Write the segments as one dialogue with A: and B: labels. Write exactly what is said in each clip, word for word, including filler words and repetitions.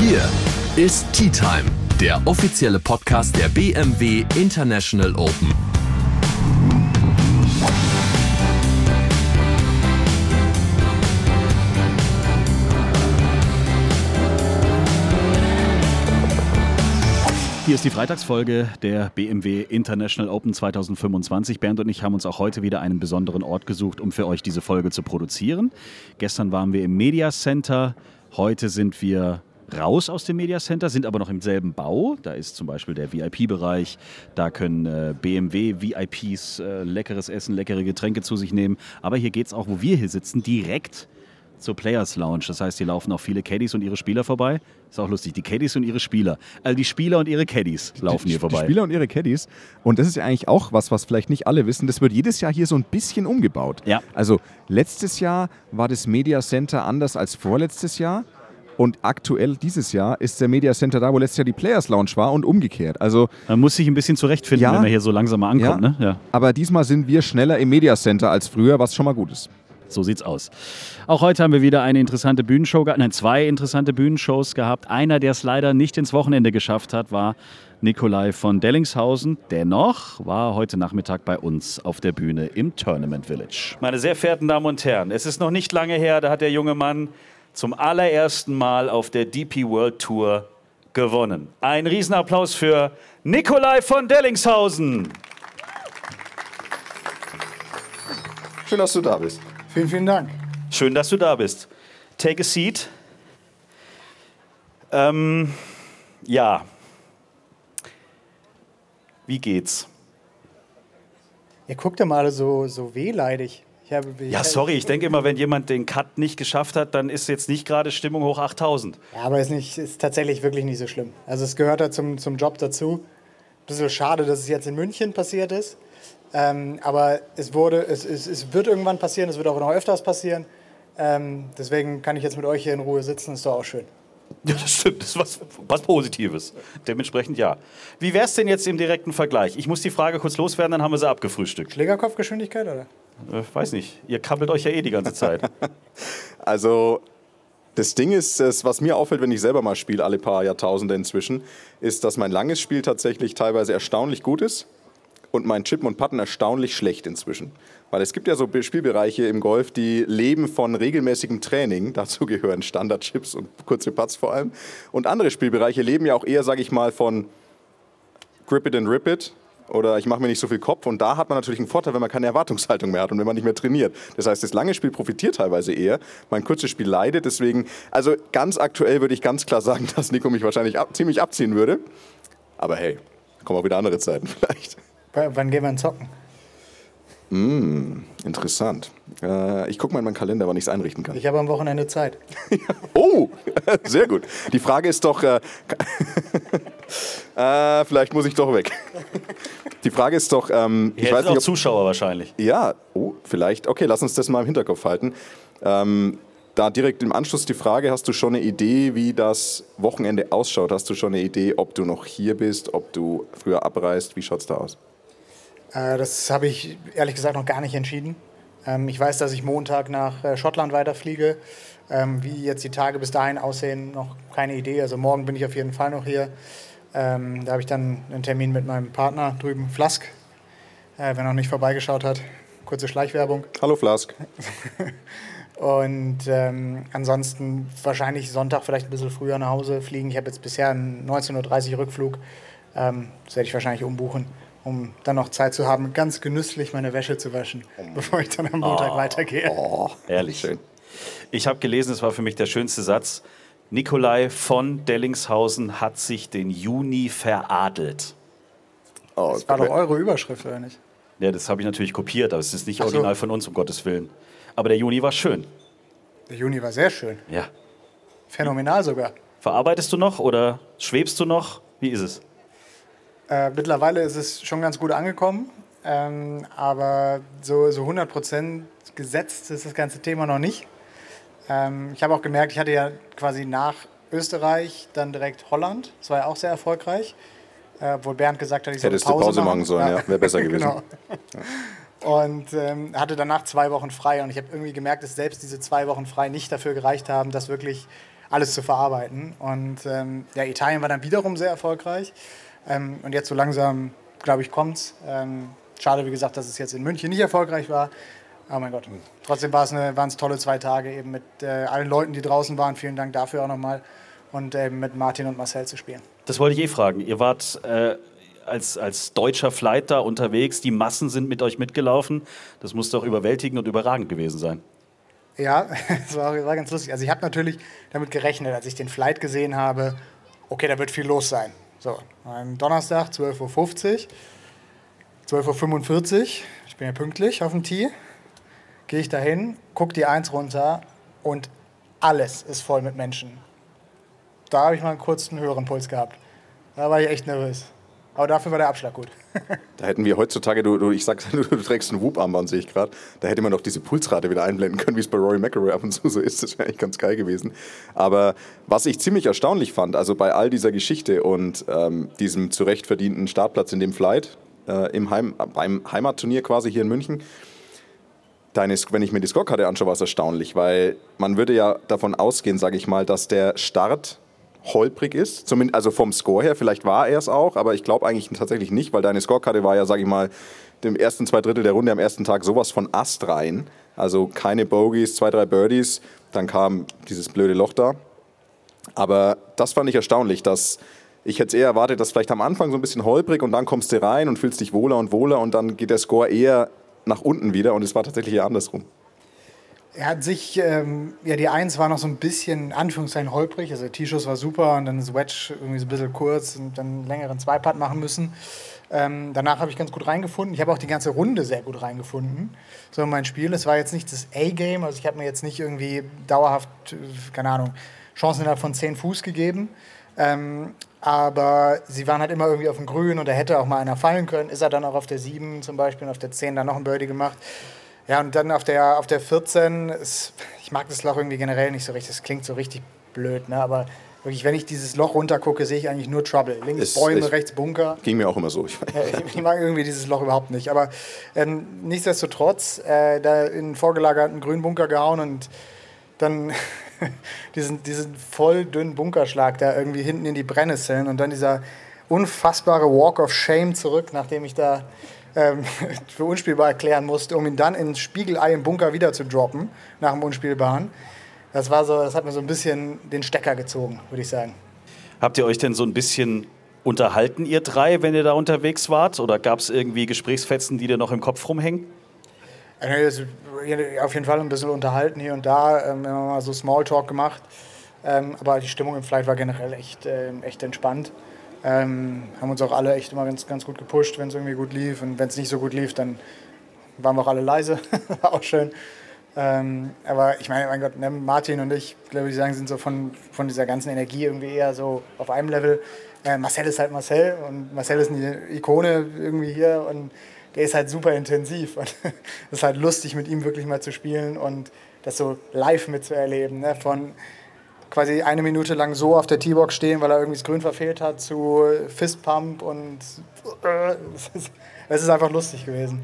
A: Hier ist Tea Time, der offizielle Podcast der B M W International Open.
B: Hier ist die Freitagsfolge der B M W International Open zwanzig fünfundzwanzig. Bernd und ich haben uns auch heute wieder einen besonderen Ort gesucht, um für euch diese Folge zu produzieren. Gestern waren wir im Media Center, heute sind wir raus aus dem Media Center, sind aber noch im selben Bau. Da ist zum Beispiel der V I P-Bereich, da können äh, B M W V I Ps äh, leckeres Essen, leckere Getränke zu sich nehmen. Aber hier geht es auch, wo wir hier sitzen, direkt zur Players Lounge. Das heißt, hier laufen auch viele Caddies und ihre Spieler vorbei. Ist auch lustig, die Caddies und ihre Spieler. Also die Spieler und ihre Caddies laufen
C: die,
B: hier vorbei.
C: Die Spieler und ihre Caddies. Und das ist ja eigentlich auch was, was vielleicht nicht alle wissen. Das wird jedes Jahr hier so ein bisschen umgebaut.
B: Ja.
C: Also letztes Jahr war das Media Center anders als vorletztes Jahr. Und aktuell dieses Jahr ist der Media Center da, wo letztes Jahr die Players Lounge war und umgekehrt. Also
B: man muss sich ein bisschen zurechtfinden,
C: ja,
B: wenn man hier so langsam mal ankommt.
C: Ja,
B: ne? Ja.
C: Aber diesmal sind wir schneller im Media Center als früher, was schon mal gut ist.
B: So sieht's aus. Auch heute haben wir wieder eine interessante Bühnenshow gehabt, nein, zwei interessante Bühnenshows gehabt. Einer, der es leider nicht ins Wochenende geschafft hat, war Nikolai von Dellingshausen. Dennoch war er heute Nachmittag bei uns auf der Bühne im Tournament Village. Meine sehr verehrten Damen und Herren, es ist noch nicht lange her, da hat der junge Mann zum allerersten Mal auf der D P World Tour gewonnen. Ein Riesenapplaus für Nikolai von Dellingshausen.
D: Schön, dass du da bist.
E: Vielen, vielen Dank.
B: Schön, dass du da bist. Take a seat. Ähm, ja. Wie geht's?
E: Ihr guckt ja mal alle so, so wehleidig. Ich habe, ich
B: Ja, sorry, ich denke immer, wenn jemand den Cut nicht geschafft hat, dann ist jetzt nicht gerade Stimmung hoch achttausend.
E: Ja, aber es ist, nicht, ist tatsächlich wirklich nicht so schlimm. Also es gehört da zum, zum Job dazu. Ein bisschen schade, dass es jetzt in München passiert ist. Ähm, aber es, wurde, es, es, es wird irgendwann passieren, es wird auch noch öfters passieren. Ähm, deswegen kann ich jetzt mit euch hier in Ruhe sitzen, ist doch auch schön.
B: Ja, das stimmt, das ist was, was Positives. Dementsprechend ja. Wie wär's denn jetzt im direkten Vergleich? Ich muss die Frage kurz loswerden, dann haben wir sie abgefrühstückt.
E: Schlägerkopfgeschwindigkeit, oder?
B: Äh, weiß nicht, ihr kabbelt euch ja eh die ganze Zeit.
D: Also, das Ding ist, das, was mir auffällt, wenn ich selber mal spiele, alle paar Jahrtausende inzwischen, ist, dass mein langes Spiel tatsächlich teilweise erstaunlich gut ist und mein Chippen und Putten erstaunlich schlecht inzwischen. Weil es gibt ja so Spielbereiche im Golf, die leben von regelmäßigem Training. Dazu gehören Standard-Chips und kurze Putts vor allem. Und andere Spielbereiche leben ja auch eher, sage ich mal, von Grip it and rip it. Oder ich mache mir nicht so viel Kopf. Und da hat man natürlich einen Vorteil, wenn man keine Erwartungshaltung mehr hat und wenn man nicht mehr trainiert. Das heißt, das lange Spiel profitiert teilweise eher. Mein kurzes Spiel leidet. Deswegen, also ganz aktuell würde ich ganz klar sagen, dass Nico mich wahrscheinlich ab, ziemlich abziehen würde. Aber hey, kommen auch wieder andere Zeiten vielleicht.
E: W- wann gehen wir in Zocken?
D: Mm, interessant. Äh, ich gucke mal in meinen Kalender, wann ich es einrichten kann.
E: Ich habe am Wochenende Zeit.
D: Oh, sehr gut. Die Frage ist doch, äh, äh, vielleicht muss ich doch weg. Die Frage ist doch, ähm, ich
B: Hier
D: weiß
B: sind
D: nicht,
B: auch
D: ob,
B: Zuschauer wahrscheinlich.
D: ja, oh, vielleicht. Okay, lass uns das mal im Hinterkopf halten. Ähm, da direkt im Anschluss die Frage, hast du schon eine Idee, wie das Wochenende ausschaut? Hast du schon eine Idee, ob du noch hier bist, ob du früher abreist? Wie schaut es da aus?
E: Äh, das habe ich ehrlich gesagt noch gar nicht entschieden. Ähm, ich weiß, dass ich Montag nach äh, Schottland weiterfliege. Ähm, wie jetzt die Tage bis dahin aussehen, noch keine Idee. Also morgen bin ich auf jeden Fall noch hier. Ähm, da habe ich dann einen Termin mit meinem Partner drüben, Flask. Äh, wer noch nicht vorbeigeschaut hat, kurze Schleichwerbung.
D: Hallo Flask.
E: Und ähm, ansonsten wahrscheinlich Sonntag vielleicht ein bisschen früher nach Hause fliegen. Ich habe jetzt bisher einen neunzehn Uhr dreißig Rückflug. Ähm, das werde ich wahrscheinlich umbuchen, um dann noch Zeit zu haben, ganz genüsslich meine Wäsche zu waschen, bevor ich dann am Montag
B: Oh.
E: weitergehe.
D: Oh,
B: Ehrlich.
D: schön.
B: Ich habe gelesen, es war für mich der schönste Satz. Nikolai von Dellingshausen hat sich den Juni veradelt.
D: Oh,
E: Das war doch eure Überschrift, oder nicht?
B: Ja, das habe ich natürlich kopiert, aber es ist nicht
E: Ach so.
B: original von uns, um Gottes Willen. Aber der Juni war schön.
E: Der Juni war sehr schön.
B: Ja.
E: Phänomenal sogar.
B: Verarbeitest du noch oder schwebst du noch? Wie ist es?
E: Äh, mittlerweile ist es schon ganz gut angekommen. Ähm, aber so, so hundert Prozent gesetzt ist das ganze Thema noch nicht. Ähm, ich habe auch gemerkt, ich hatte ja quasi nach Österreich dann direkt Holland. Das war ja auch sehr erfolgreich. Äh, obwohl Bernd gesagt hat, ich soll
D: Hättest
E: Pause,
D: du Pause
E: machen
D: machen sollen, ja. Wäre besser gewesen.
E: Genau. Und ähm, hatte danach zwei Wochen frei. Und ich habe irgendwie gemerkt, dass selbst diese zwei Wochen frei nicht dafür gereicht haben, das wirklich alles zu verarbeiten. Und ähm, ja, Italien war dann wiederum sehr erfolgreich. Ähm, und jetzt so langsam, glaube ich, kommt's. Ähm, schade, wie gesagt, dass es jetzt in München nicht erfolgreich war. Oh mein Gott. Trotzdem war es eine, waren es tolle zwei Tage eben mit äh, allen Leuten, die draußen waren. Vielen Dank dafür auch nochmal. Und eben mit Martin und Marcel zu spielen.
B: Das wollte ich eh fragen. Ihr wart äh, als, als deutscher Flight da unterwegs. Die Massen sind mit euch mitgelaufen. Das muss doch überwältigend und überragend gewesen sein.
E: Ja, das war, war ganz lustig. Also ich habe natürlich damit gerechnet, als ich den Flight gesehen habe, okay, da wird viel los sein. So, am Donnerstag, zwölf Uhr fünfzig, zwölf Uhr fünfundvierzig, ich bin ja pünktlich auf dem Tee, gehe ich dahin, gucke die eins runter und alles ist voll mit Menschen. Da habe ich mal einen kurzen höheren Puls gehabt. Da war ich echt nervös. Aber dafür war der Abschlag gut.
D: Da hätten wir heutzutage, du, du, ich sag, du trägst ein Whoop-Armband, sehe ich gerade, da hätte man doch diese Pulsrate wieder einblenden können, wie es bei Rory McIlroy ab und zu so ist. Das wäre eigentlich ganz geil gewesen. Aber was ich ziemlich erstaunlich fand, also bei all dieser Geschichte und ähm, diesem zu Recht verdienten Startplatz in dem Flight, äh, im Heim, beim Heimatturnier quasi hier in München, deine, wenn ich mir die Scorekarte anschaue, war es erstaunlich, weil man würde ja davon ausgehen, sage ich mal, dass der Start holprig ist, zumindest also vom Score her, vielleicht war er es auch, aber ich glaube eigentlich tatsächlich nicht, weil deine Scorekarte war ja, sage ich mal, im ersten zwei Drittel der Runde am ersten Tag sowas von Ast rein, also keine Bogies, zwei, drei Birdies, dann kam dieses blöde Loch da, aber das fand ich erstaunlich, dass ich hätte eher erwartet, dass vielleicht am Anfang so ein bisschen holprig und dann kommst du rein und fühlst dich wohler und wohler und dann geht der Score eher nach unten wieder und es war tatsächlich eher andersrum.
E: Er hat sich, ähm, ja, die Eins war noch so ein bisschen, in Anführungszeichen, holprig. Also der T-Schuss war super und dann das Wedge irgendwie so ein bisschen kurz und dann einen längeren Zwei-Putt machen müssen. Ähm, danach habe ich ganz gut reingefunden. Ich habe auch die ganze Runde sehr gut reingefunden. So in mein Spiel. Es war jetzt nicht das A-Game, also ich habe mir jetzt nicht irgendwie dauerhaft, keine Ahnung, Chancen innerhalb von zehn Fuß gegeben. Ähm, aber sie waren halt immer irgendwie auf dem Grün und da hätte auch mal einer fallen können. Ist er dann auch auf der sieben zum Beispiel und auf der zehn dann noch ein Birdie gemacht. Ja, und dann auf der, auf der vierzehn, ist, ich mag das Loch irgendwie generell nicht so richtig, das klingt so richtig blöd, ne? Aber wirklich, wenn ich dieses Loch runtergucke, sehe ich eigentlich nur Trouble. Links es, Bäume, ich, rechts Bunker.
D: Ging mir auch immer so. Ich,
E: ich mag irgendwie dieses Loch überhaupt nicht, aber ähm, nichtsdestotrotz, äh, da in einen vorgelagerten grünen Bunker gehauen und dann diesen, diesen voll dünnen Bunkerschlag da irgendwie hinten in die Brennnesseln und dann dieser unfassbare Walk of Shame zurück, nachdem ich da für unspielbar erklären musste, um ihn dann ins Spiegelei im Bunker wieder zu droppen, nach dem Unspielbaren. Das war so, das hat mir so ein bisschen den Stecker gezogen, würde ich sagen.
B: Habt ihr euch denn so ein bisschen unterhalten, ihr drei, wenn ihr da unterwegs wart? Oder gab es irgendwie Gesprächsfetzen, die dir noch im Kopf rumhängen?
E: Auf jeden Fall ein bisschen unterhalten hier und da, ähm, immer mal so Smalltalk gemacht. Ähm, aber die Stimmung im Flight war generell echt, äh, echt entspannt. Ähm, haben uns auch alle echt immer ganz, ganz gut gepusht, wenn es irgendwie gut lief. Und wenn es nicht so gut lief, dann waren wir auch alle leise. War auch schön. Ähm, aber ich meine, mein Gott, ne, Martin und ich, glaube ich, sagen, sind so von, von dieser ganzen Energie irgendwie eher so auf einem Level. Äh, Marcel ist halt Marcel und Marcel ist eine Ikone irgendwie hier und der ist halt super intensiv. Und es ist halt lustig, mit ihm wirklich mal zu spielen und das so live mitzuerleben. Ne? Von quasi eine Minute lang so auf der T-Box stehen, weil er irgendwie das Grün verfehlt hat, zu Fistpump und äh, es ist einfach lustig gewesen.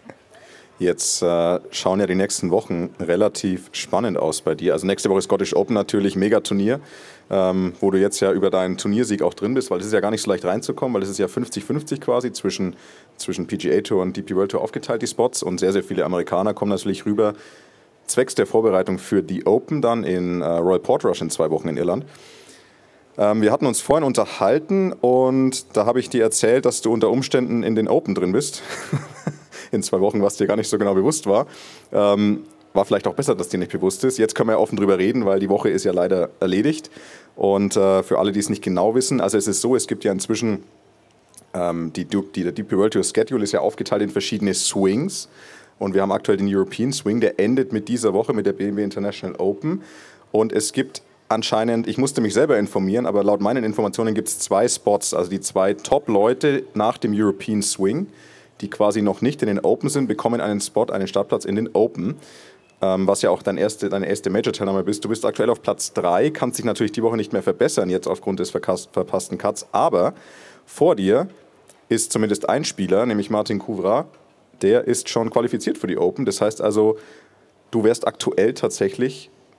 D: Jetzt äh, schauen ja die nächsten Wochen relativ spannend aus bei dir. Also nächste Woche Scottish Open natürlich, Megaturnier, ähm, wo du jetzt ja über deinen Turniersieg auch drin bist, weil es ist ja gar nicht so leicht reinzukommen, weil es ist ja fünfzig fünfzig quasi zwischen, zwischen P G A Tour und D P World Tour aufgeteilt, die Spots, und sehr, sehr viele Amerikaner kommen natürlich rüber. Zwecks der Vorbereitung für die Open dann in äh, Royal Portrush in zwei Wochen in Irland. Ähm, wir hatten uns vorhin unterhalten und da habe ich dir erzählt, dass du unter Umständen in den Open drin bist. In zwei Wochen, was dir gar nicht so genau bewusst war. Ähm, war vielleicht auch besser, dass dir nicht bewusst ist. Jetzt können wir ja offen drüber reden, weil die Woche ist ja leider erledigt. Und äh, für alle, die es nicht genau wissen, also es ist so, es gibt ja inzwischen, ähm, die, die, der D P World Tour Schedule ist ja aufgeteilt in verschiedene Swings. Und wir haben aktuell den European Swing, der endet mit dieser Woche mit der B M W International Open. Und es gibt anscheinend, ich musste mich selber informieren, aber laut meinen Informationen gibt es zwei Spots, also die zwei Top-Leute nach dem European Swing, die quasi noch nicht in den Open sind, bekommen einen Spot, einen Startplatz in den Open, ähm, was ja auch dein erste, deine erste Major-Teilnahme bist. Du bist aktuell auf Platz drei, kannst dich natürlich die Woche nicht mehr verbessern, jetzt aufgrund des verpassten Cuts, aber vor dir ist zumindest ein Spieler, nämlich Martin Kuvra, der ist schon qualifiziert für die Open. Das heißt also, du wärst aktuell tatsächlich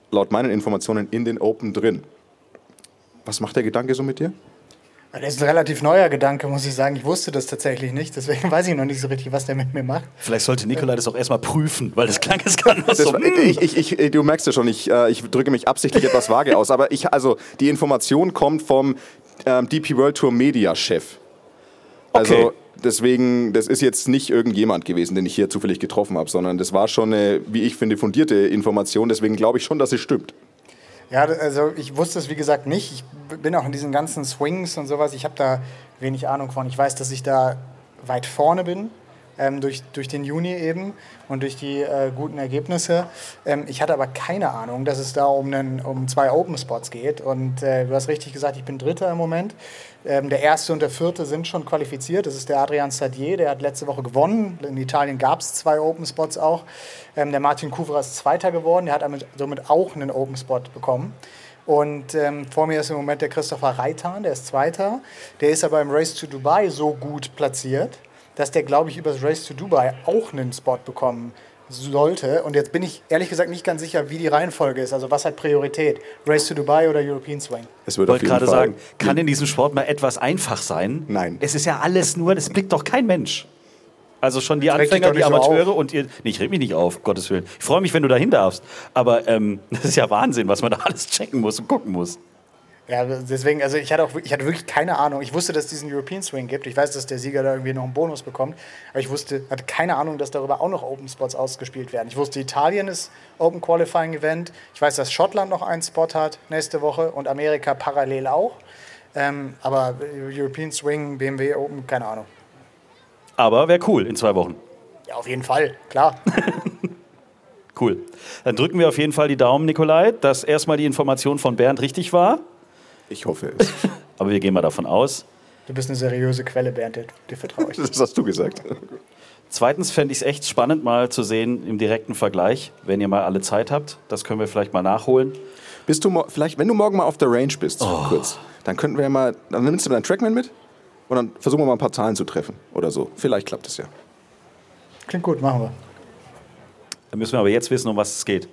D: laut meinen Informationen in den Open drin. Was macht der Gedanke so mit dir?
E: Das ist ein relativ neuer Gedanke, muss ich sagen. Ich wusste das tatsächlich nicht, deswegen weiß ich noch nicht so richtig, was der mit mir macht.
B: Vielleicht sollte Nikolai das auch erstmal prüfen, weil das klang jetzt gar nicht so.
D: Das, ich, ich, ich, du merkst ja schon, ich, ich drücke mich absichtlich etwas vage aus, aber ich, also, die Information kommt vom ähm, D P World Tour Media Chef. Also
B: Okay.
D: deswegen, das ist jetzt nicht irgendjemand gewesen, den ich hier zufällig getroffen habe, sondern das war schon eine, wie ich finde, fundierte Information. Deswegen glaube ich schon, dass es stimmt.
E: Ja, also ich wusste es wie gesagt nicht. Ich bin auch in diesen ganzen Swings und sowas. Ich habe da wenig Ahnung von. Ich weiß, dass ich da weit vorne bin, ähm, durch, durch den Juni eben und durch die äh, guten Ergebnisse. Ähm, ich hatte aber keine Ahnung, dass es da um, einen, um zwei Open Spots geht. Und äh, du hast richtig gesagt, ich bin Dritter im Moment. Ähm, der Erste und der Vierte sind schon qualifiziert. Das ist der Adrian Sadier, der hat letzte Woche gewonnen. In Italien gab es zwei Open Spots auch. Ähm, der Martin Kuvra ist Zweiter geworden. Der hat damit, somit auch einen Open Spot bekommen. Und ähm, vor mir ist im Moment der Christopher Reitan, der ist Zweiter. Der ist aber im Race to Dubai so gut platziert, dass der, glaube ich, über das Race to Dubai auch einen Spot bekommen sollte. Und jetzt bin ich ehrlich gesagt nicht ganz sicher, wie die Reihenfolge ist. Also was hat Priorität? Race to Dubai oder European Swing?
D: Es
B: Ich
D: wird auf
B: wollte
D: jeden
B: gerade
D: Fall
B: sagen, kann in diesem Sport mal etwas einfach sein?
D: Nein.
B: Es ist ja alles nur, das blickt doch kein Mensch. Also schon die
E: Reg dich
B: Anfänger,
E: doch
B: die
E: nicht so
B: Amateure
E: auf.
B: und ihr... Nee, ich reg mich nicht auf, Gottes Willen. Ich freue mich, wenn du dahin darfst. Aber ähm, das ist ja Wahnsinn, was man da alles checken muss und gucken muss.
E: Ja, deswegen, also ich hatte, auch, ich hatte wirklich keine Ahnung. Ich wusste, dass es diesen European Swing gibt. Ich weiß, dass der Sieger da irgendwie noch einen Bonus bekommt. Aber ich wusste, hatte keine Ahnung, dass darüber auch noch Open Spots ausgespielt werden. Ich wusste, Italien ist Open Qualifying Event. Ich weiß, dass Schottland noch einen Spot hat nächste Woche und Amerika parallel auch. Ähm, aber European Swing, B M W Open, keine Ahnung.
B: Aber wäre cool in zwei Wochen.
E: Ja, auf jeden Fall, klar.
B: Cool. Dann drücken wir auf jeden Fall die Daumen, Nikolai, dass erstmal die Information von Bernd richtig war.
D: Ich hoffe es.
B: Aber wir gehen mal davon aus.
E: Du bist eine seriöse Quelle, Bernd, dir, dir vertraue ich.
D: Das hast du gesagt.
B: Zweitens fände ich es echt spannend, mal zu sehen im direkten Vergleich, wenn ihr mal alle Zeit habt. Das können wir vielleicht mal nachholen.
D: Bist du mo- vielleicht, wenn du morgen mal auf der Range bist,
B: Oh.
D: kurz, dann könnten wir ja mal, dann nimmst du deinen Trackman mit und dann versuchen wir mal ein paar Zahlen zu treffen oder so. Vielleicht klappt es ja.
E: Klingt gut, machen wir.
B: Dann müssen wir aber jetzt wissen, um was es geht.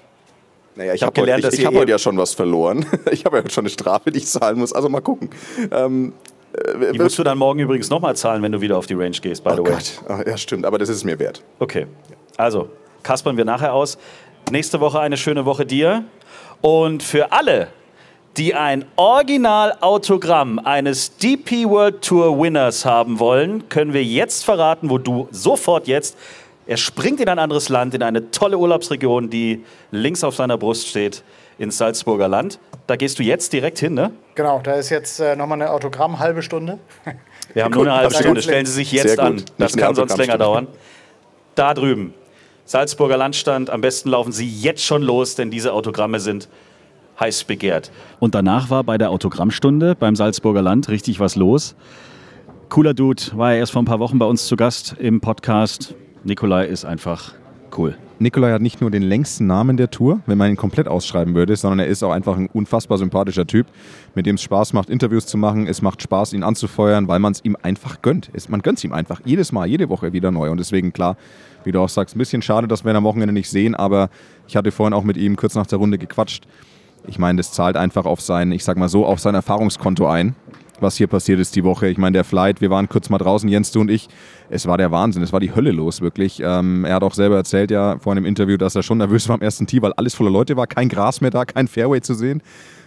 D: Naja, ich
B: hab
D: habe
B: gelernt,
D: heute,
B: dass
D: ich, ich
B: ihr
D: hab
B: eh-
D: heute ja schon was verloren. Ich habe ja heute schon eine Strafe, die ich zahlen muss. Also mal gucken. Ähm, äh,
B: Die musst du dann morgen übrigens nochmal zahlen, wenn du wieder auf die Range gehst, by the
D: oh
B: way.
D: Gott. Ah, ja, stimmt. Aber das ist es mir wert.
B: Okay, also kaspern wir nachher aus. Nächste Woche eine schöne Woche dir. Und für alle, die ein Original-Autogramm eines D P World Tour Winners haben wollen, können wir jetzt verraten, wo du sofort jetzt... Er springt in ein anderes Land, in eine tolle Urlaubsregion, die links auf seiner Brust steht, ins Salzburger Land. Da gehst du jetzt direkt hin, ne?
E: Genau, da ist jetzt äh, nochmal eine Autogramm, halbe Stunde.
B: Wir haben nur eine halbe
E: Sehr
B: Stunde.
E: gut.
B: Stellen Sie sich
D: Sehr
B: jetzt
D: gut.
B: an.
D: Nicht
B: Das
D: eine
B: kann sonst länger dauern.
D: Autogrammstunde.
B: Da drüben, Salzburger Landstand. Am besten laufen Sie jetzt schon los, denn diese Autogramme sind heiß begehrt. Und danach war bei der Autogrammstunde beim Salzburger Land richtig was los. Cooler Dude, war ja erst vor ein paar Wochen bei uns zu Gast im Podcast. Nikolai ist einfach cool.
C: Nikolai hat nicht nur den längsten Namen der Tour, wenn man ihn komplett ausschreiben würde, sondern er ist auch einfach ein unfassbar sympathischer Typ, mit dem es Spaß macht, Interviews zu machen. Es macht Spaß, ihn anzufeuern, weil man es ihm einfach gönnt. Es, man gönnt es ihm einfach jedes Mal, jede Woche wieder neu. Und deswegen, klar, wie du auch sagst, ein bisschen schade, dass wir ihn am Wochenende nicht sehen, aber ich hatte vorhin auch mit ihm kurz nach der Runde gequatscht. Ich meine, das zahlt einfach auf sein, ich sag mal so, auf sein Erfahrungskonto ein, was hier passiert ist die Woche. Ich meine, der Flight, wir waren kurz mal draußen, Jens, du und ich, es war der Wahnsinn, es war die Hölle los, wirklich. Ähm, er hat auch selber erzählt, ja, vor einem Interview, dass er schon nervös war am ersten Tee, weil alles voller Leute war, kein Gras mehr da, kein Fairway zu sehen.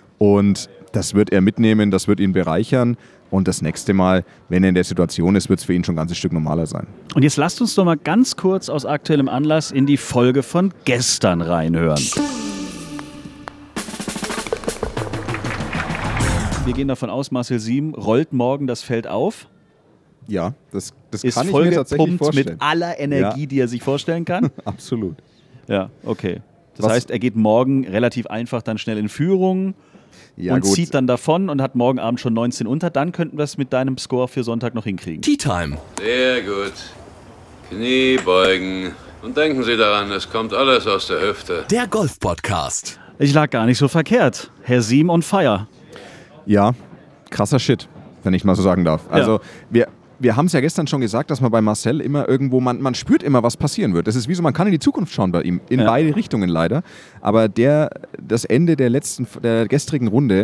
C: Und das wird er mitnehmen, das wird ihn bereichern. Und das nächste Mal, wenn er in der Situation ist, wird es für ihn schon ein ganzes Stück normaler sein.
B: Und jetzt lasst uns doch mal ganz kurz aus aktuellem Anlass in die Folge von gestern reinhören. Wir gehen davon aus, Marcel Siem rollt morgen das Feld auf,
C: Ja, das, das
B: ist
C: kann ich mir tatsächlich
B: vollgepumpt
C: vorstellen.
B: mit aller Energie,
C: Ja.
B: die er sich vorstellen kann.
C: Absolut.
B: Ja, okay. Das
C: Was-
B: heißt, er geht morgen relativ einfach dann schnell in Führung
C: Ja,
B: und
C: gut.
B: zieht dann davon und hat morgen Abend schon neunzehn unter. Dann könnten wir es mit deinem Score für Sonntag noch hinkriegen.
A: Tea Time,
F: Sehr gut. Knie beugen. Und denken Sie daran, es kommt alles aus der Hüfte.
A: der Golf-Podcast.
B: Ich lag gar nicht so verkehrt. Herr Siem on fire.
C: Ja, krasser Shit, wenn ich mal so sagen darf. Also wir, wir haben es ja gestern schon gesagt, dass man bei Marcel immer irgendwo, man, man spürt immer, was passieren wird. Das ist wie so, man kann in die Zukunft schauen bei ihm, in ja. beide Richtungen leider. Aber der, das Ende der letzten, der gestrigen Runde,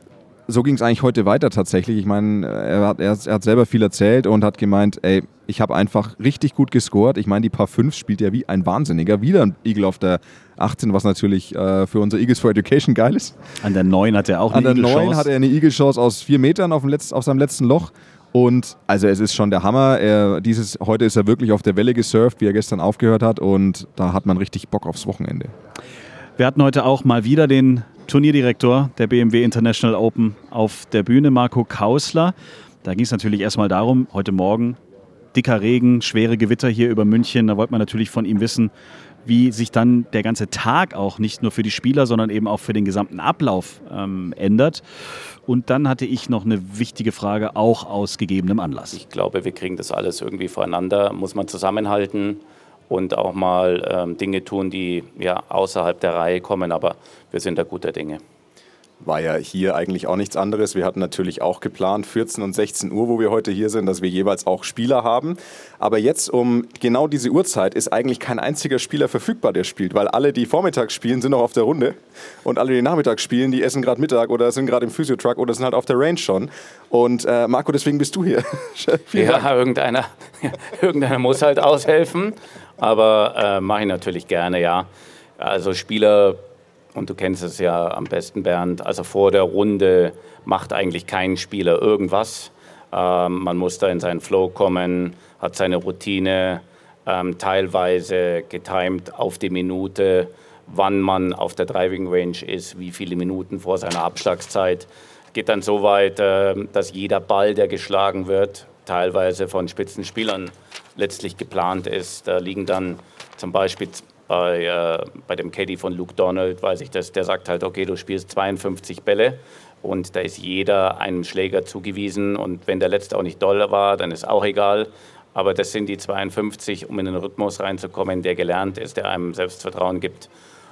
C: so ging es eigentlich heute weiter tatsächlich. Ich meine, er hat, er, er hat selber viel erzählt und hat gemeint, ey, ich habe einfach richtig gut gescored. Ich meine, die Par fünf spielt ja wie ein Wahnsinniger. Wieder ein Eagle auf der achtzehn, was natürlich äh, für unsere Eagles for Education geil ist.
B: An der neun hat er auch eine
C: Eagle-Chance. An der neun hat er eine Eagle-Chance aus vier Metern auf, dem Letz-, auf seinem letzten Loch. Und also es ist schon der Hammer. Er, dieses, heute ist er wirklich auf der Welle gesurft, wie er gestern aufgehört hat. Und da hat man richtig Bock aufs Wochenende.
B: Wir hatten heute auch mal wieder den Turnierdirektor der B M W International Open auf der Bühne, Marco Kausler. Da ging es natürlich erstmal darum, heute Morgen dicker Regen, schwere Gewitter hier über München. Da wollte man natürlich von ihm wissen, wie sich dann der ganze Tag auch nicht nur für die Spieler, sondern eben auch für den gesamten Ablauf ähm, ändert. Und dann hatte ich noch eine wichtige Frage, auch aus gegebenem Anlass.
G: Ich glaube, wir kriegen das alles irgendwie voreinander, muss man zusammenhalten und auch mal ähm, Dinge tun, die ja außerhalb der Reihe kommen, aber wir sind da guter Dinge.
D: War ja hier eigentlich auch nichts anderes. Wir hatten natürlich auch geplant, vierzehn und sechzehn Uhr, wo wir heute hier sind, dass wir jeweils auch Spieler haben. Aber jetzt um genau diese Uhrzeit ist eigentlich kein einziger Spieler verfügbar, der spielt, weil alle, die vormittags spielen, sind noch auf der Runde und alle, die nachmittags spielen, die essen gerade Mittag oder sind gerade im Physiotruck oder sind halt auf der Range schon. Und äh, Marco, deswegen bist du hier.
G: Ja, irgendeiner, irgendeiner muss halt aushelfen, aber äh, mache ich natürlich gerne, ja. Also Spieler... Und du kennst es ja am besten, Bernd, also vor der Runde macht eigentlich kein Spieler irgendwas. Ähm, man muss da in seinen Flow kommen, hat seine Routine, ähm, teilweise getimed auf die Minute, wann man auf der Driving Range ist, wie viele Minuten vor seiner Abschlagszeit. Geht dann so weit, äh, dass jeder Ball, der geschlagen wird, teilweise von Spitzenspielern letztlich geplant ist. Da liegen dann zum Beispiel... Bei, äh, bei dem Caddy von Luke Donald weiß ich das, der sagt halt, okay, du spielst zweiundfünfzig Bälle und da ist jeder einem Schläger zugewiesen und wenn der letzte auch nicht doll war, dann ist auch egal. Aber das sind die zweiundfünfzig, um in den Rhythmus reinzukommen, der gelernt ist, der einem Selbstvertrauen gibt.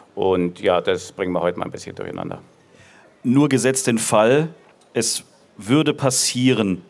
G: Und ja, das bringen wir heute mal ein bisschen durcheinander.
B: Nur gesetzt den Fall, es würde passieren.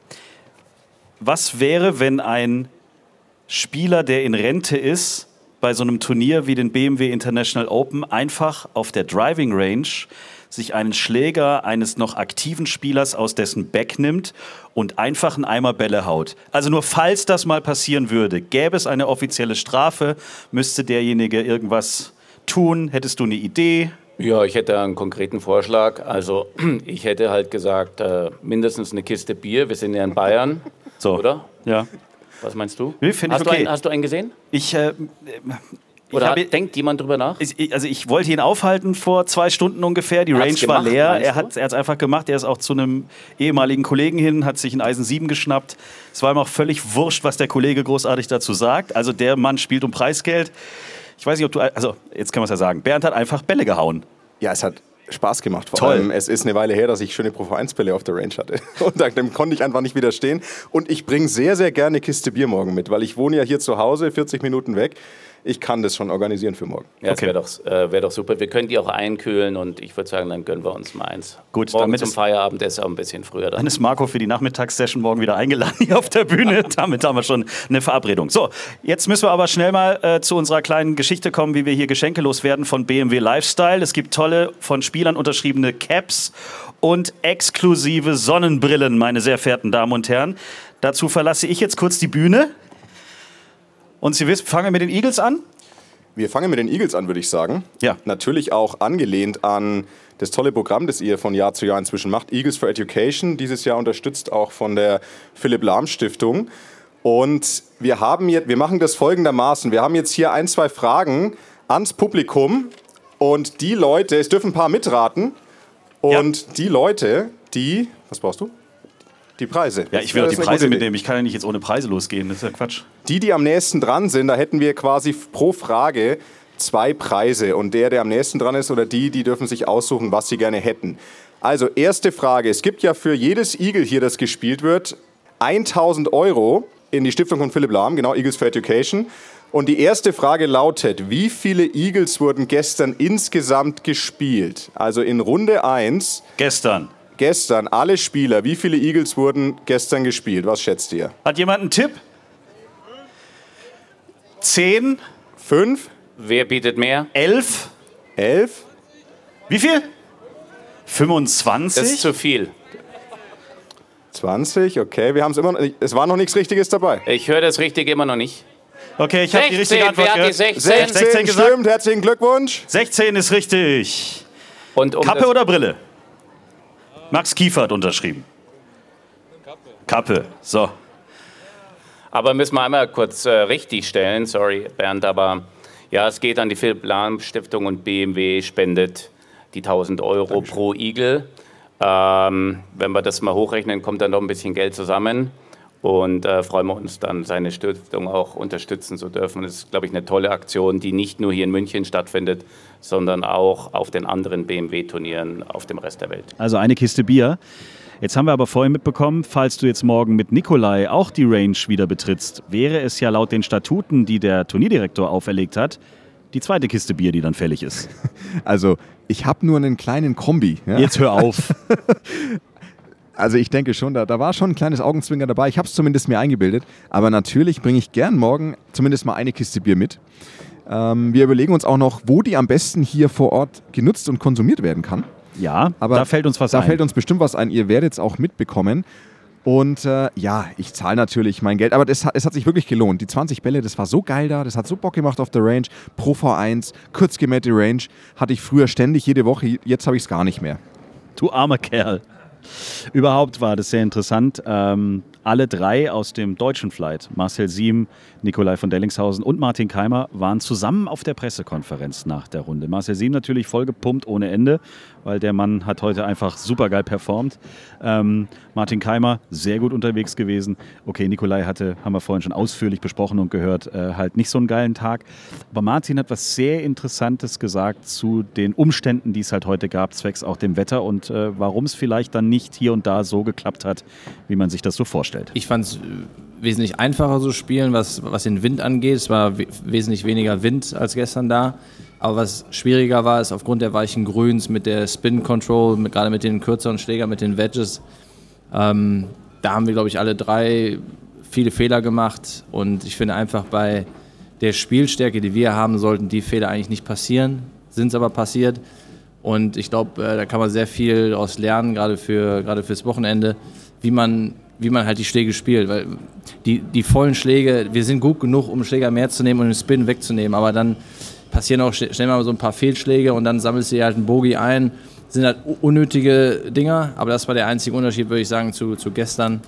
B: Was wäre, wenn ein Spieler, der in Rente ist, bei so einem Turnier wie den B M W International Open einfach auf der Driving Range sich einen Schläger eines noch aktiven Spielers aus dessen Back nimmt und einfach einen Eimer Bälle haut? Also nur falls das mal passieren würde, gäbe es eine offizielle Strafe, müsste derjenige irgendwas tun? Hättest du eine Idee?
G: Ja, ich hätte einen konkreten Vorschlag. Also ich hätte halt gesagt, äh, mindestens eine Kiste Bier. Wir sind ja in Bayern,
B: so,
G: oder?
B: Ja.
G: Was meinst du?
B: Nee,
G: hast,
B: ich
G: du
B: okay.
G: einen, hast du einen gesehen?
B: Ich, äh,
G: Oder
B: habe,
G: hat, denkt jemand drüber nach?
B: Ich, also ich wollte ihn aufhalten vor zwei Stunden ungefähr. Die Range war leer. Er hat es einfach gemacht. Er ist auch zu einem ehemaligen Kollegen hin, hat sich ein Eisen sieben geschnappt. Es war ihm auch völlig wurscht, was der Kollege großartig dazu sagt. Also der Mann spielt um Preisgeld. Ich weiß nicht, ob du... Also jetzt kann man es ja sagen. Bernd hat einfach Bälle gehauen.
D: Ja, es hat Spaß gemacht. Vor
B: Toll.
D: allem, es ist eine Weile her, dass ich schöne Pro V eins Bälle auf der Range hatte. Und dem konnte ich einfach nicht widerstehen. Und ich bringe sehr, sehr gerne eine Kiste Bier morgen mit, weil ich wohne ja hier zu Hause, vierzig Minuten weg. Ich kann das schon organisieren für morgen.
G: Ja, das
B: okay.
G: wäre doch, äh, wär doch super. Wir können die auch einkühlen und ich würde sagen, dann gönnen wir uns mal eins.
B: Gut,
G: morgen
B: damit
G: zum
B: ist,
G: Feierabend ist auch ein bisschen früher dann.
B: Dann ist Marco für die Nachmittagssession morgen wieder eingeladen hier auf der Bühne. Damit haben wir schon eine Verabredung. So, jetzt müssen wir aber schnell mal äh, zu unserer kleinen Geschichte kommen, wie wir hier geschenkelos werden von B M W Lifestyle. Es gibt tolle, von Spielern unterschriebene Caps und exklusive Sonnenbrillen, meine sehr verehrten Damen und Herren. Dazu verlasse ich jetzt kurz die Bühne. Und Sie wissen, fangen wir mit den Eagles an.
D: Wir fangen mit den Eagles an, würde ich sagen.
B: Ja.
D: Natürlich auch angelehnt an das tolle Programm, das ihr von Jahr zu Jahr inzwischen macht. Eagles for Education, dieses Jahr unterstützt auch von der Philipp Lahm Stiftung. Und wir, haben jetzt, wir machen das folgendermaßen. Wir haben jetzt hier ein, zwei Fragen ans Publikum. Und die Leute, es dürfen ein paar mitraten. Und ja. die Leute, die, was brauchst du? Die Preise.
B: Ja, ich will auch die Preise mitnehmen. Ich kann ja nicht jetzt ohne Preise losgehen. Das ist ja Quatsch.
D: Die, die am nächsten dran sind, da hätten wir quasi pro Frage zwei Preise. Und der, der am nächsten dran ist, oder die, die dürfen sich aussuchen, was sie gerne hätten. Also, erste Frage. Es gibt ja für jedes Eagle hier, das gespielt wird, tausend Euro in die Stiftung von Philipp Lahm, genau, Eagles for Education. Und die erste Frage lautet, wie viele Eagles wurden gestern insgesamt gespielt? Also in Runde eins.
B: Gestern.
D: gestern alle Spieler, wie viele Eagles wurden gestern gespielt? Was schätzt ihr?
B: Hat jemand einen Tipp? Zehn?
D: Fünf?
G: Wer bietet mehr?
B: Elf?
D: Elf?
B: Wie viel? fünfundzwanzig?
G: Das ist zu viel.
D: zwanzig, okay. Wir haben es immer noch, es war noch nichts Richtiges dabei.
G: Ich höre das Richtige immer noch nicht.
B: Okay, ich habe die richtige
G: sechzehn,
B: Antwort
G: wer hat die
B: gehört.
G: sechzehn?
D: sechzehn
B: gesagt?
D: stimmt, herzlichen Glückwunsch.
B: sechzehn ist richtig.
G: Und um
B: Kappe
G: das-
B: oder Brille? Max Kiefer hat unterschrieben. Kappe. Kappe, so.
G: Aber müssen wir einmal kurz äh, richtig stellen, sorry Bernd, aber ja, es geht an die Philipp Lahm Stiftung und B M W spendet die tausend Euro Dankeschön. Pro Igel. Ähm, wenn wir das mal hochrechnen, kommt dann noch ein bisschen Geld zusammen und äh, freuen wir uns dann, seine Stiftung auch unterstützen zu dürfen. Das ist, glaube ich, eine tolle Aktion, die nicht nur hier in München stattfindet, sondern auch auf den anderen B M W-Turnieren auf dem Rest der Welt.
B: Also eine Kiste Bier. Jetzt haben wir aber vorhin mitbekommen, falls du jetzt morgen mit Nikolai auch die Range wieder betrittst, wäre es ja laut den Statuten, die der Turnierdirektor auferlegt hat, die zweite Kiste Bier, die dann fällig ist.
C: Also ich habe nur einen kleinen Kombi. Ja?
B: Jetzt hör auf.
C: Also ich denke schon, da, da war schon ein kleines Augenzwinkern dabei. Ich habe es zumindest mir eingebildet. Aber natürlich bringe ich gern morgen zumindest mal eine Kiste Bier mit. Ähm, wir überlegen uns auch noch, wo die am besten hier vor Ort genutzt und konsumiert werden kann.
B: Ja,
C: aber
B: da fällt uns was
C: da
B: ein.
C: Da fällt uns bestimmt was ein. Ihr werdet es auch mitbekommen. Und äh, ja, ich zahle natürlich mein Geld, aber das, es hat sich wirklich gelohnt. Die zwanzig Bälle, das war so geil da, das hat so Bock gemacht auf der Range. Pro V eins, kurz gemähte Range, hatte ich früher ständig jede Woche, jetzt habe ich es gar nicht mehr.
B: Du armer Kerl. Überhaupt war das sehr interessant. Ähm, alle drei aus dem deutschen Flight, Marcel Siem, Nikolai von Dellingshausen und Martin Keimer, waren zusammen auf der Pressekonferenz nach der Runde. Marcel Siem natürlich vollgepumpt ohne Ende, weil der Mann hat heute einfach super geil performt. Ähm, Martin Keimer, sehr gut unterwegs gewesen. Okay, Nikolai hatte, haben wir vorhin schon ausführlich besprochen und gehört, äh, halt nicht so einen geilen Tag. Aber Martin hat was sehr Interessantes gesagt zu den Umständen, die es halt heute gab, zwecks auch dem Wetter und äh, warum es vielleicht dann nicht hier und da so geklappt hat, wie man sich das so vorstellt.
H: Ich fand es wesentlich einfacher zu spielen, was, was den Wind angeht. Es war we- wesentlich weniger Wind als gestern da. Aber was schwieriger war, ist aufgrund der weichen Grüns mit der Spin Control, mit, gerade mit den kürzeren Schlägern, mit den Wedges. Ähm, da haben wir, glaube ich, alle drei viele Fehler gemacht. Und ich finde einfach bei der Spielstärke, die wir haben, sollten die Fehler eigentlich nicht passieren. Sind es aber passiert. Und ich glaube, äh, da kann man sehr viel daraus lernen, gerade für, gerade fürs Wochenende, wie man, wie man halt die Schläge spielt. Weil die, die vollen Schläge, wir sind gut genug, um Schläger mehr zu nehmen und den Spin wegzunehmen. Aber dann passieren auch schnell mal so ein paar Fehlschläge und dann sammelst du dir halt einen Bogey ein. Das sind halt unnötige Dinger, aber das war der einzige Unterschied, würde ich sagen, zu, zu gestern.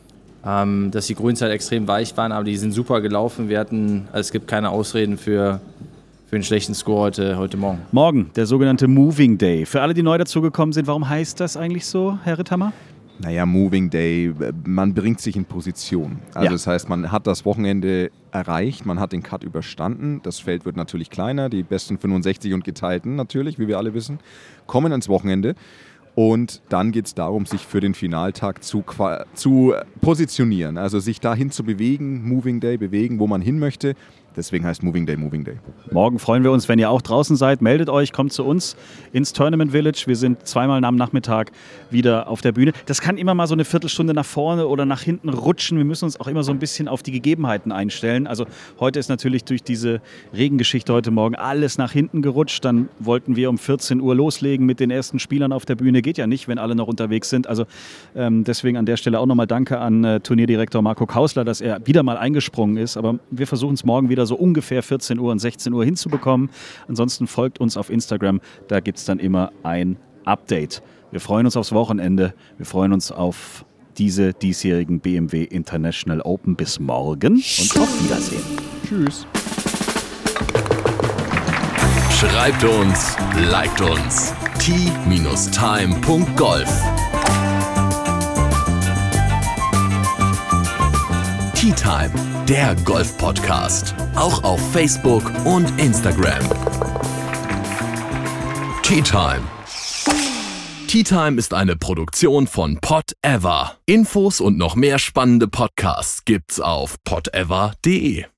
H: Ähm, dass die Grüns halt extrem weich waren, aber die sind super gelaufen. Wir hatten, also es gibt keine Ausreden für, für einen schlechten Score heute, heute Morgen.
B: Morgen, der sogenannte Moving Day. Für alle, die neu dazugekommen sind, warum heißt das eigentlich so, Herr Ritthammer?
C: Naja, Moving Day, man bringt sich in Position. Also
B: Ja.
C: das heißt, man hat das Wochenende erreicht, man hat den Cut überstanden. Das Feld wird natürlich kleiner, die besten fünfundsechzig und geteilten natürlich, wie wir alle wissen, kommen ans Wochenende. Und dann geht es darum, sich für den Finaltag zu, zu positionieren, also sich dahin zu bewegen, Moving Day, bewegen, wo man hin möchte. Deswegen heißt Moving Day Moving Day.
B: Morgen freuen wir uns, wenn ihr auch draußen seid. Meldet euch, kommt zu uns ins Tournament Village. Wir sind zweimal am Nachmittag wieder auf der Bühne. Das kann immer mal so eine Viertelstunde nach vorne oder nach hinten rutschen. Wir müssen uns auch immer so ein bisschen auf die Gegebenheiten einstellen. Also heute ist natürlich durch diese Regengeschichte heute Morgen alles nach hinten gerutscht. Dann wollten wir um vierzehn Uhr loslegen mit den ersten Spielern auf der Bühne. Geht ja nicht, wenn alle noch unterwegs sind. Also ähm, deswegen an der Stelle auch nochmal Danke an äh, Turnierdirektor Marco Kausler, dass er wieder mal eingesprungen ist. Aber wir versuchen es morgen wieder so ungefähr vierzehn Uhr und sechzehn Uhr hinzubekommen. Ansonsten folgt uns auf Instagram, da gibt es dann immer ein Update. Wir freuen uns aufs Wochenende, wir freuen uns auf diese diesjährigen B M W International Open. Bis morgen und auf Wiedersehen.
C: Tschüss.
A: Schreibt uns, liked uns. t time punkt golf Tee Time, der Golf-Podcast. Auch auf Facebook und Instagram. Tee Time. Tee Time ist eine Produktion von Pod Ever. Infos und noch mehr spannende Podcasts gibt's auf pod ever punkt de.